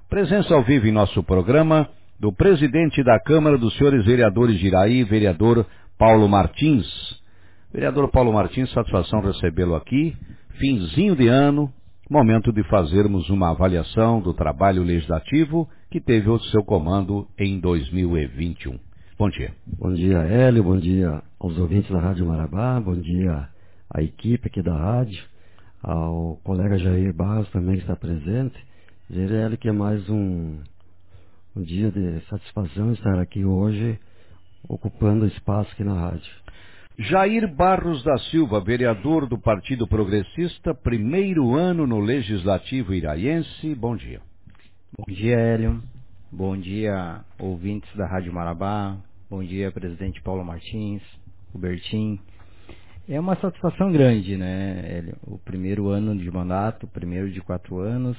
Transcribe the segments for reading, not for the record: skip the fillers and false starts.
Presença ao vivo em nosso programa do presidente da Câmara dos Senhores Vereadores de Iraí, vereador Paulo Martins. Vereador Paulo Martins, satisfação recebê-lo aqui. Finzinho de ano, momento de fazermos uma avaliação do trabalho legislativo que teve o seu comando em 2021. Bom dia. Bom dia, Hélio. Bom dia aos ouvintes da Rádio Marabá. Bom dia à equipe aqui da rádio, ao colega Jair Barros também que está presente. Dizer, Hélio, que é mais um dia de satisfação estar aqui hoje, ocupando espaço aqui na rádio. Jair Barros da Silva, vereador do Partido Progressista, primeiro ano no Legislativo iraiense. Bom dia. Bom dia, Hélio. Bom dia, ouvintes da Rádio Marabá. Bom dia, presidente Paulo Martins, Hubertin. É uma satisfação grande, né, Hélio? O primeiro ano de mandato, primeiro de 4 anos,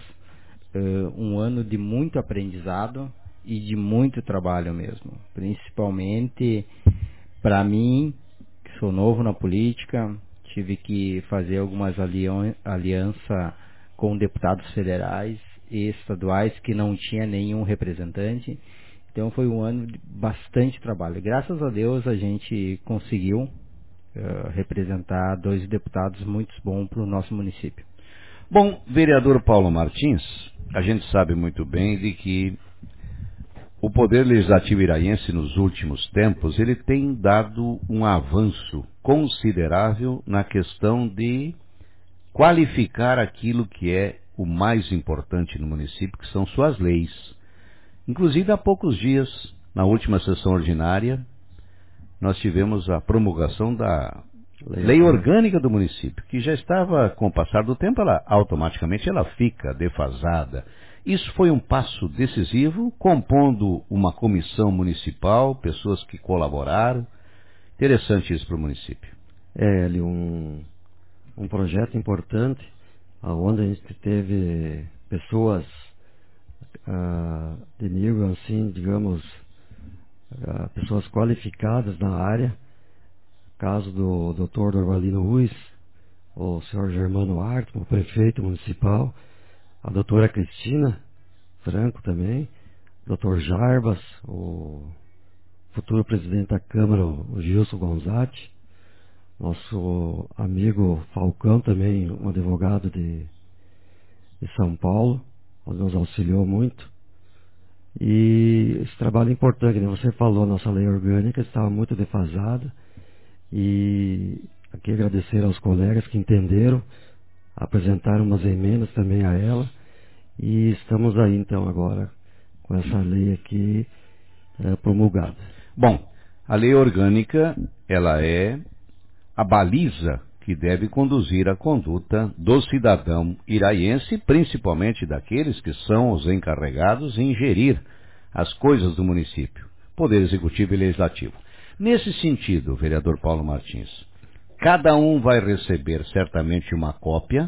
um ano de muito aprendizado e de muito trabalho mesmo. Principalmente para mim, que sou novo na política, tive que fazer algumas alianças com deputados federais e estaduais que não tinha nenhum representante. Então foi um ano de bastante trabalho. Graças a Deus a gente conseguiu representar 2 deputados muito bons para o nosso município. Bom, vereador Paulo Martins, a gente sabe muito bem de que o Poder Legislativo iraiense nos últimos tempos, ele tem dado um avanço considerável na questão de qualificar aquilo que é o mais importante no município, que são suas leis. Inclusive, há poucos dias, na última sessão ordinária, nós tivemos a promulgação da lei orgânica do município, que já estava, com o passar do tempo, automaticamente ela fica defasada. Isso foi um passo decisivo, compondo uma comissão municipal, pessoas que colaboraram. Interessante isso para o município. É, Hélio, um projeto importante, onde a gente teve pessoas de nível, assim, digamos, pessoas qualificadas na área. Caso do Dr. Dorvalino Ruiz, o senhor Germano Artman, o prefeito municipal, a doutora Cristina Franco também, o Dr. Jarbas, o futuro presidente da Câmara, o Gilson Gonzatti, nosso amigo Falcão também, um advogado de São Paulo, nos auxiliou muito. E esse trabalho é importante, né? Você falou, nossa lei orgânica estava muito defasada, e aqui agradecer aos colegas que entenderam, apresentaram umas emendas também a ela, e estamos aí então agora com essa lei aqui promulgada. Bom, a lei orgânica, ela é a baliza que deve conduzir a conduta do cidadão iraiense, principalmente daqueles que são os encarregados em gerir as coisas do município, Poder Executivo e Legislativo. Nesse sentido, vereador Paulo Martins, cada um vai receber certamente uma cópia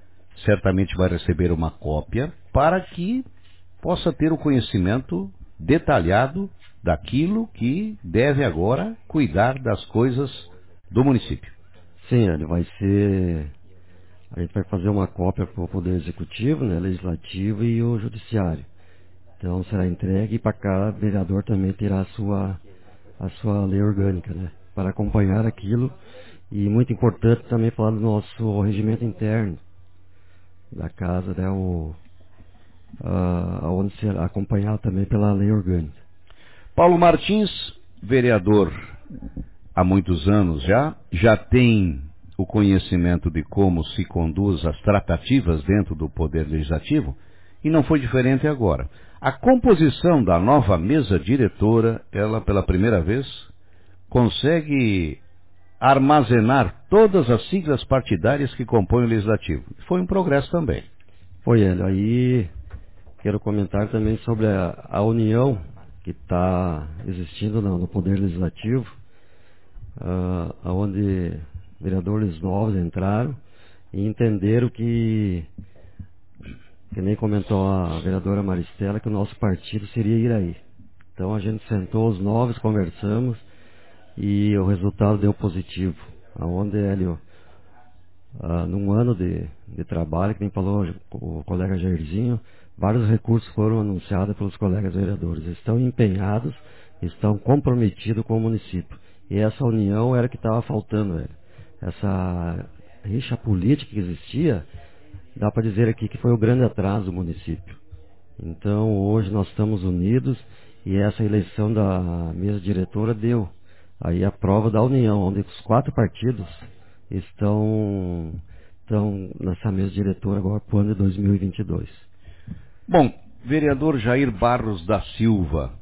para que possa ter o conhecimento detalhado daquilo que deve agora cuidar das coisas do município. Sim, ele vai ser... A gente vai fazer uma cópia para o Poder Executivo, né, Legislativo e o Judiciário. Então será entregue, e para cada vereador também terá a sua lei orgânica, né, para acompanhar aquilo. E muito importante também falar do nosso regimento interno da casa, né, onde será acompanhado também pela lei orgânica. Paulo Martins, vereador há muitos anos já tem o conhecimento de como se conduz as tratativas dentro do Poder Legislativo, e não foi diferente agora. A composição da nova mesa diretora, ela pela primeira vez consegue armazenar todas as siglas partidárias que compõem o Legislativo. Foi um progresso também. Foi, ele. Aí quero comentar também sobre a união que está existindo no Poder Legislativo, onde vereadores novos entraram e entenderam que nem comentou a vereadora Maristela, que o nosso partido seria Iraí. Então a gente sentou os novos, conversamos, e o resultado deu positivo. Onde, Hélio, num ano de trabalho, que nem falou o colega Jairzinho, vários recursos foram anunciados pelos colegas vereadores. Estão empenhados, estão comprometidos com o município. E essa união era que estava faltando, velho. Essa rixa política que existia, dá para dizer aqui que foi o grande atraso do município. Então, hoje nós estamos unidos e essa eleição da mesa diretora deu aí a prova da união, onde os 4 partidos estão nessa mesa diretora agora para o ano de 2022. Bom, vereador Jair Barros da Silva,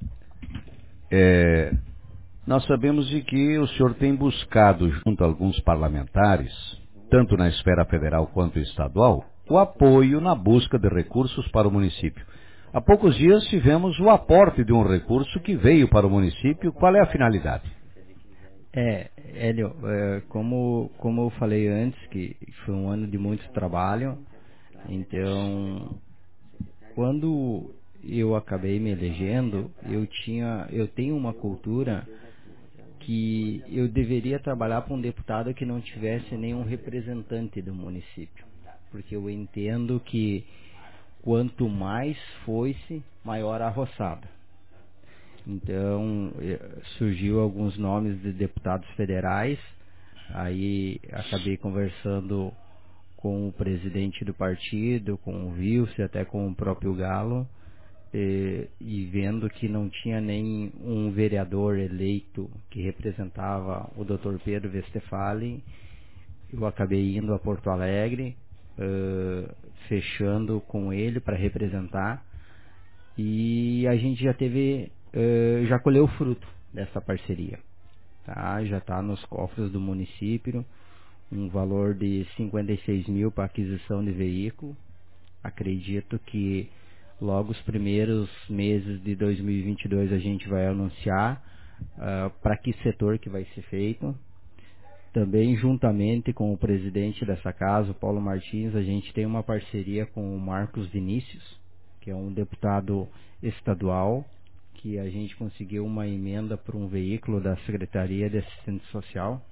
nós sabemos de que o senhor tem buscado, junto a alguns parlamentares, tanto na esfera federal quanto estadual, o apoio na busca de recursos para o município. Há poucos dias tivemos o aporte de um recurso que veio para o município. Qual é a finalidade? Hélio, como eu falei antes, que foi um ano de muito trabalho, então, quando eu acabei me elegendo, eu tenho uma cultura que eu deveria trabalhar para um deputado que não tivesse nenhum representante do município, porque eu entendo que quanto mais foice, maior a roçada. Então, surgiu alguns nomes de deputados federais, aí acabei conversando com o presidente do partido, com o Vilce, até com o próprio Galo, e vendo que não tinha nem um vereador eleito que representava o Dr. Pedro Westphalen, eu acabei indo a Porto Alegre, fechando com ele para representar, e a gente já colheu o fruto dessa parceria, tá? Já está nos cofres do município um valor de 56 mil para aquisição de veículo. Acredito que logo os primeiros meses de 2022 a gente vai anunciar para que setor que vai ser feito. Também, juntamente com o presidente dessa casa, o Paulo Martins, a gente tem uma parceria com o Marcos Vinícius, que é um deputado estadual, que a gente conseguiu uma emenda para um veículo da Secretaria de Assistência Social.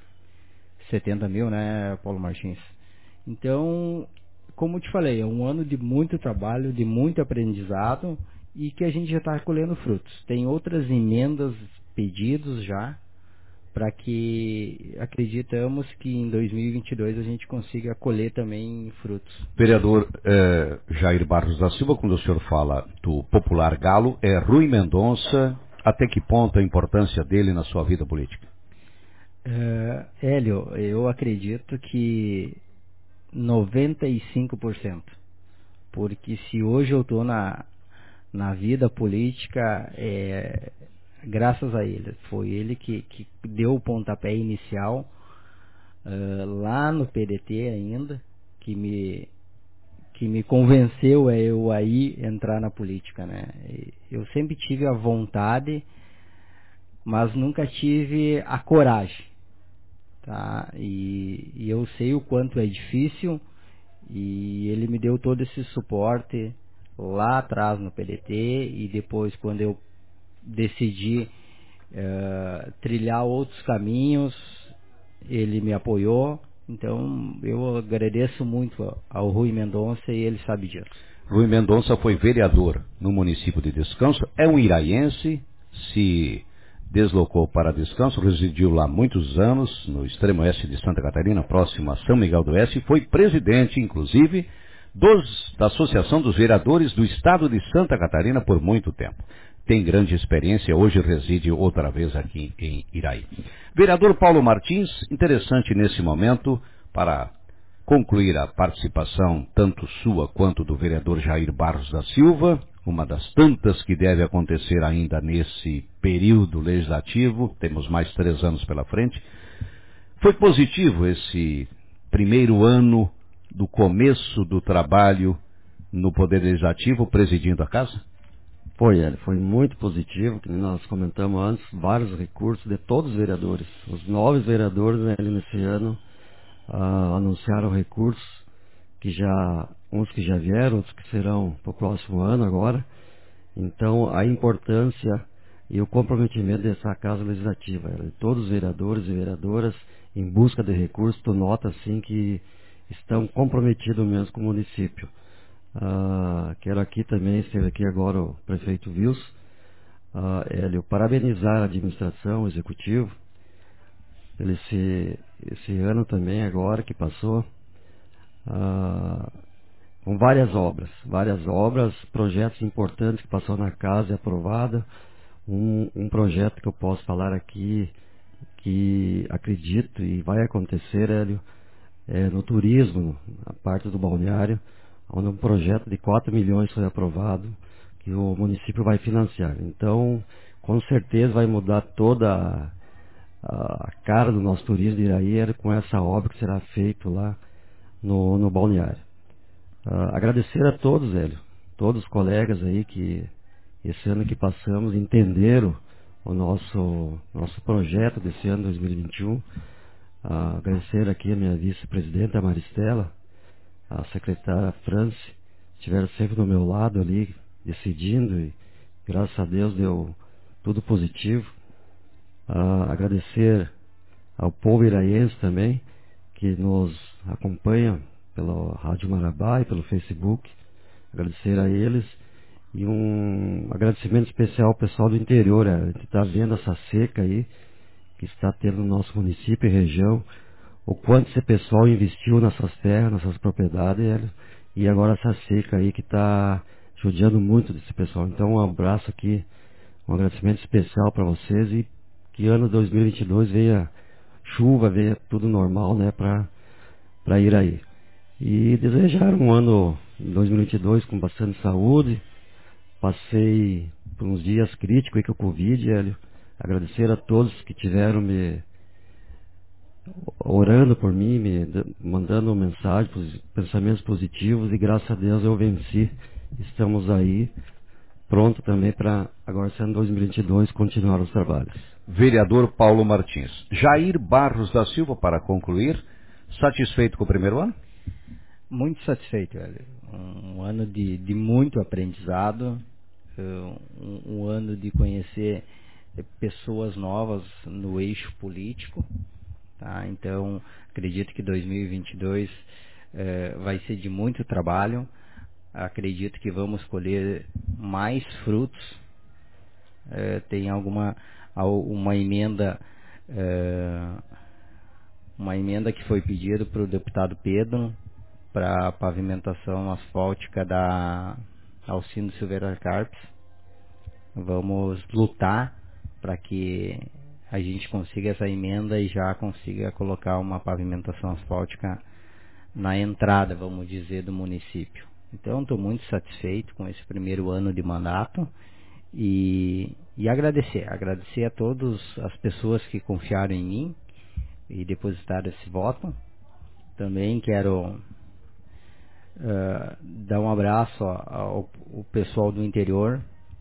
70 mil, né, Paulo Martins? Então, como eu te falei, é um ano de muito trabalho, de muito aprendizado, e que a gente já está colhendo frutos. Tem outras emendas, pedidos já, para que acreditamos que em 2022 a gente consiga colher também frutos. Vereador Jair Barros da Silva, quando o senhor fala do popular Galo, é Rui Mendonça, até que ponto a importância dele na sua vida política? Hélio, eu acredito que 95%, porque se hoje eu estou na vida política, graças a ele. Foi ele que deu o pontapé inicial, lá no PDT ainda, que me convenceu a eu aí entrar na política, né? Eu sempre tive a vontade, mas nunca tive a coragem, tá? E eu sei o quanto é difícil, e ele me deu todo esse suporte lá atrás no PDT, e depois quando eu decidi trilhar outros caminhos, ele me apoiou. Então eu agradeço muito ao Rui Mendonça, e ele sabe disso. Rui Mendonça foi vereador no município de Descanso, é um iraiense, se deslocou para Descanso, residiu lá muitos anos, no extremo oeste de Santa Catarina, próximo a São Miguel do Oeste, e foi presidente, inclusive, da Associação dos Vereadores do Estado de Santa Catarina por muito tempo. Tem grande experiência, hoje reside outra vez aqui em Iraí. Vereador Paulo Martins, interessante nesse momento, para concluir a participação tanto sua quanto do vereador Jair Barros da Silva, uma das tantas que deve acontecer ainda nesse período legislativo, temos mais 3 anos pela frente. Foi positivo esse primeiro ano do começo do trabalho no Poder Legislativo, presidindo a casa? Foi muito positivo, que nós comentamos antes, vários recursos de todos os vereadores. Os 9 vereadores, né, nesse ano anunciaram recursos, uns que já vieram, outros que serão para o próximo ano agora. Então, a importância e o comprometimento dessa Casa Legislativa, de todos os vereadores e vereadoras em busca de recursos, tu nota assim que estão comprometidos mesmo com o município. Quero aqui também, esteve aqui agora o prefeito Wilson, Hélio, parabenizar a administração, o executivo, pelo esse ano também agora que passou, com várias obras, projetos importantes que passou na casa e aprovada. Um projeto que eu posso falar aqui, que acredito e vai acontecer, Hélio, no turismo, na parte do balneário, onde um projeto de 4 milhões foi aprovado, que o município vai financiar. Então, com certeza vai mudar toda a cara do nosso turismo de Iraí com essa obra que será feita lá no balneário. Agradecer a todos, Hélio, todos os colegas aí que esse ano que passamos entenderam o nosso projeto desse ano 2021. Agradecer aqui a minha vice-presidenta Maristela, a secretária France, estiveram sempre do meu lado ali, decidindo, e graças a Deus deu tudo positivo. Agradecer ao povo iraiense também, que nos acompanha pela Rádio Marabá e pelo Facebook. Agradecer a eles e um agradecimento especial ao pessoal do interior. A gente está vendo essa seca aí que está tendo no nosso município e região, o quanto esse pessoal investiu nessas terras, nessas propriedades, e agora essa seca aí que está judiando muito desse pessoal. Então um abraço aqui, um agradecimento especial para vocês, e que ano 2022 venha chuva, venha tudo normal, né, para ir aí. E desejar um ano 2022 com bastante saúde. Passei por uns dias críticos aí com o Covid, Hélio. Agradecer a todos que tiveram me orando por mim, me mandando mensagens, pensamentos positivos, e graças a Deus eu venci. Estamos aí, pronto também para, agora sendo 2022, continuar os trabalhos. Vereador Paulo Martins. Jair Barros da Silva, para concluir, satisfeito com o primeiro ano? Muito satisfeito, velho. Um ano de muito aprendizado, um ano de conhecer pessoas novas no eixo político, tá? Então, acredito que 2022 vai ser de muito trabalho. Acredito que vamos colher mais frutos. Tem uma emenda que foi pedida para o deputado Pedro para pavimentação asfáltica da Alcindo Silveira Carpes. Vamos lutar para que a gente consiga essa emenda e já consiga colocar uma pavimentação asfáltica na entrada, vamos dizer, do município. Então, estou muito satisfeito com esse primeiro ano de mandato e agradecer a todas as pessoas que confiaram em mim e depositaram esse voto. Também quero dar um abraço ao pessoal do interior,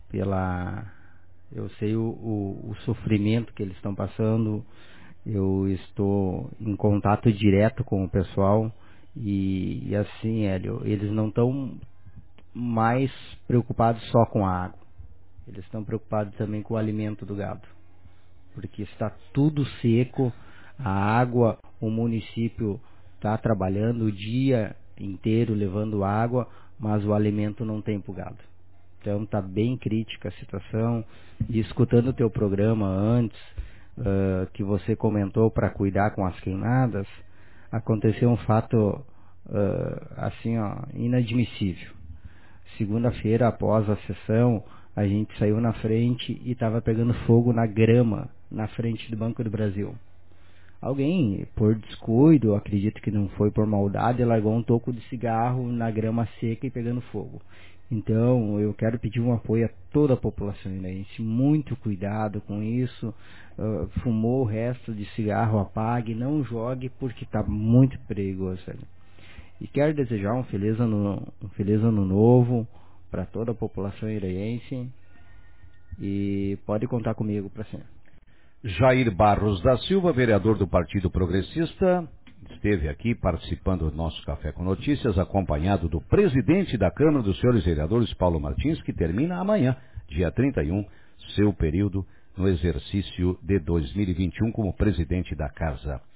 eu sei o sofrimento que eles estão passando. Eu estou em contato direto com o pessoal e assim, Hélio, eles não estão mais preocupados só com a água, eles estão preocupados também com o alimento do gado, porque está tudo seco, a água, o município está trabalhando o dia inteiro levando água, mas o alimento não tem pro gado. Então está bem crítica a situação. E escutando o teu programa antes, que você comentou para cuidar com as queimadas, aconteceu um fato assim, inadmissível. Segunda-feira, após a sessão, a gente saiu na frente e estava pegando fogo na grama, na frente do Banco do Brasil. Alguém, por descuido, acredito que não foi por maldade, largou um toco de cigarro na grama seca e pegando fogo. Então, eu quero pedir um apoio a toda a população iraiense. Muito cuidado com isso. Fumou o resto de cigarro, apague, não jogue, porque está muito perigoso. E quero desejar um feliz ano novo para toda a população iraiense. E pode contar comigo para sempre. Jair Barros da Silva, vereador do Partido Progressista, esteve aqui participando do nosso Café com Notícias, acompanhado do presidente da Câmara dos Senhores Vereadores, Paulo Martins, que termina amanhã, dia 31, seu período no exercício de 2021 como presidente da Casa.